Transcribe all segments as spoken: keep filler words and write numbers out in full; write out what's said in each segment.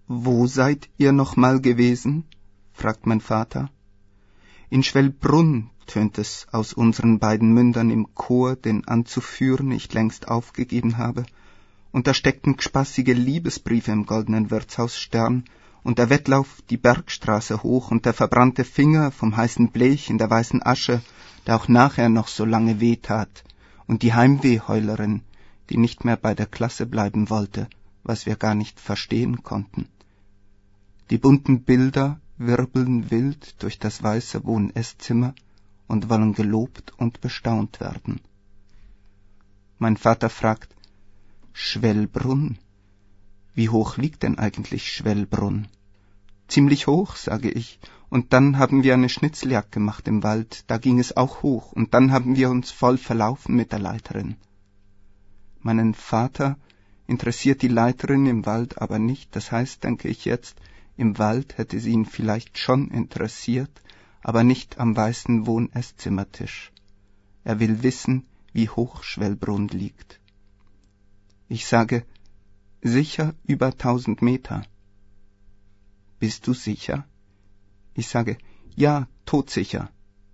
Wo seid ihr noch mal gewesen? Fragt mein Vater. In Schwellbrunn, tönt es aus unseren beiden Mündern im Chor, den anzuführen ich längst aufgegeben habe, und da steckten spaßige Liebesbriefe im goldenen Wirtshausstern, und der Wettlauf die Bergstraße hoch, und der verbrannte Finger vom heißen Blech in der weißen Asche, der auch nachher noch so lange wehtat, und die Heimwehheulerin, die nicht mehr bei der Klasse bleiben wollte, was wir gar nicht verstehen konnten. Die bunten Bilder wirbeln wild durch das weiße Wohn-Esszimmer und wollen gelobt und bestaunt werden. Mein Vater fragt, Schwellbrunn? Wie hoch liegt denn eigentlich Schwellbrunn? Ziemlich hoch, sage ich, und dann haben wir eine Schnitzeljagd gemacht im Wald, da ging es auch hoch, und dann haben wir uns voll verlaufen mit der Leiterin. Meinen Vater interessiert die Leiterin im Wald aber nicht, das heißt, denke ich jetzt, im Wald hätte sie ihn vielleicht schon interessiert, aber nicht am weißen Wohn-Esszimmertisch. Er will wissen, wie hoch Schwellbrunn liegt. Ich sage, sicher über tausend Meter. Bist du sicher? Ich sage, ja, todsicher.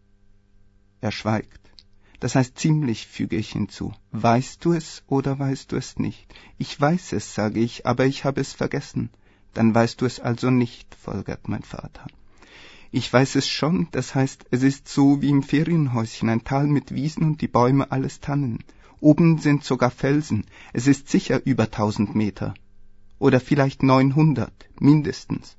Er schweigt. Das heißt ziemlich, füge ich hinzu. Weißt du es oder weißt du es nicht? Ich weiß es, sage ich, aber ich habe es vergessen. Dann weißt du es also nicht, folgert mein Vater. Ich weiß es schon, das heißt, es ist so wie im Ferienhäuschen, ein Tal mit Wiesen und die Bäume alles Tannen. Oben sind sogar Felsen, es ist sicher über tausend Meter. Oder vielleicht neunhundert, mindestens.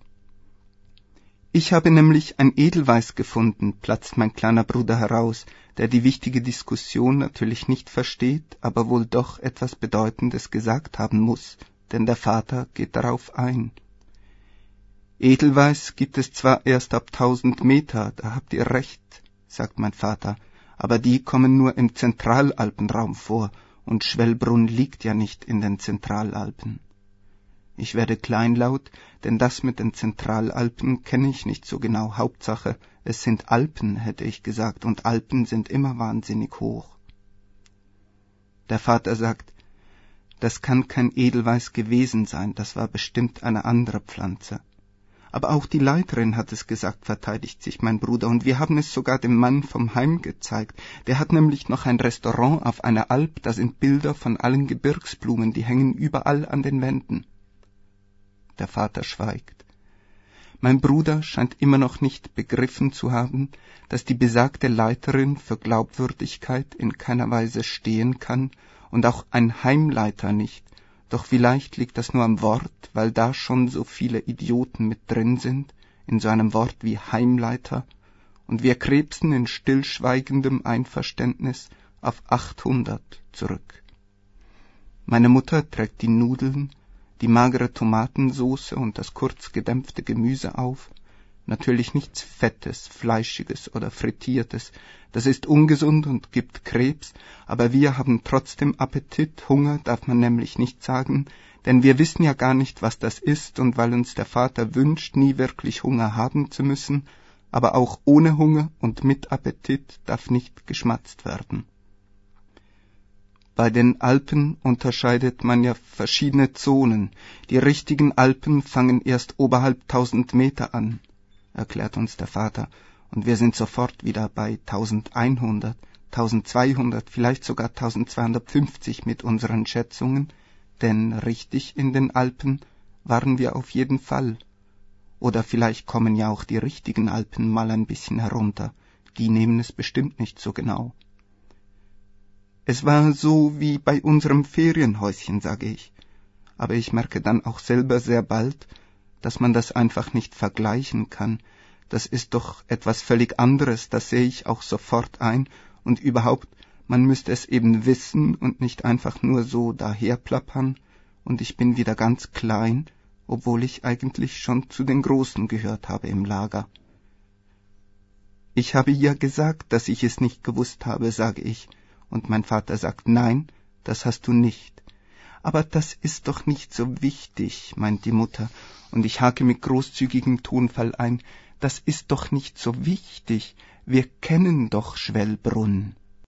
Ich habe nämlich ein Edelweiß gefunden, platzt mein kleiner Bruder heraus, der die wichtige Diskussion natürlich nicht versteht, aber wohl doch etwas Bedeutendes gesagt haben muss, denn der Vater geht darauf ein. Edelweiß gibt es zwar erst ab tausend Meter, da habt ihr recht, sagt mein Vater, aber die kommen nur im Zentralalpenraum vor, und Schwellbrunn liegt ja nicht in den Zentralalpen. Ich werde kleinlaut, denn das mit den Zentralalpen kenne ich nicht so genau. Hauptsache, es sind Alpen, hätte ich gesagt, und Alpen sind immer wahnsinnig hoch. Der Vater sagt, das kann kein Edelweiß gewesen sein, das war bestimmt eine andere Pflanze. Aber auch die Leiterin hat es gesagt, verteidigt sich mein Bruder, und wir haben es sogar dem Mann vom Heim gezeigt. Der hat nämlich noch ein Restaurant auf einer Alp, da sind Bilder von allen Gebirgsblumen, die hängen überall an den Wänden. Der Vater schweigt. Mein Bruder scheint immer noch nicht begriffen zu haben, dass die besagte Leiterin für Glaubwürdigkeit in keiner Weise stehen kann und auch ein Heimleiter nicht. Doch vielleicht liegt das nur am Wort, weil da schon so viele Idioten mit drin sind, in so einem Wort wie Heimleiter, und wir krebsen in stillschweigendem Einverständnis auf achthundert zurück. Meine Mutter trägt die Nudeln, die magere Tomatensauce und das kurz gedämpfte Gemüse auf. Natürlich nichts Fettes, Fleischiges oder Frittiertes. Das ist ungesund und gibt Krebs, aber wir haben trotzdem Appetit. Hunger darf man nämlich nicht sagen, denn wir wissen ja gar nicht, was das ist, und weil uns der Vater wünscht, nie wirklich Hunger haben zu müssen, aber auch ohne Hunger und mit Appetit darf nicht geschmatzt werden. Bei den Alpen unterscheidet man ja verschiedene Zonen. Die richtigen Alpen fangen erst oberhalb tausend Meter an, erklärt uns der Vater, und wir sind sofort wieder bei tausendeinhundert, tausendzweihundert, vielleicht sogar tausendzweihundertfünfzig mit unseren Schätzungen, denn richtig in den Alpen waren wir auf jeden Fall. Oder vielleicht kommen ja auch die richtigen Alpen mal ein bisschen herunter, die nehmen es bestimmt nicht so genau. Es war so wie bei unserem Ferienhäuschen, sage ich. Aber ich merke dann auch selber sehr bald, dass man das einfach nicht vergleichen kann. Das ist doch etwas völlig anderes, das sehe ich auch sofort ein. Und überhaupt, man müsste es eben wissen und nicht einfach nur so daherplappern. Und ich bin wieder ganz klein, obwohl ich eigentlich schon zu den Großen gehört habe im Lager. Ich habe ja gesagt, dass ich es nicht gewusst habe, sage ich. Und mein Vater sagt, nein, das hast du nicht. Aber das ist doch nicht so wichtig, meint die Mutter, und ich hake mit großzügigem Tonfall ein, das ist doch nicht so wichtig, wir kennen doch Schwellbrunn.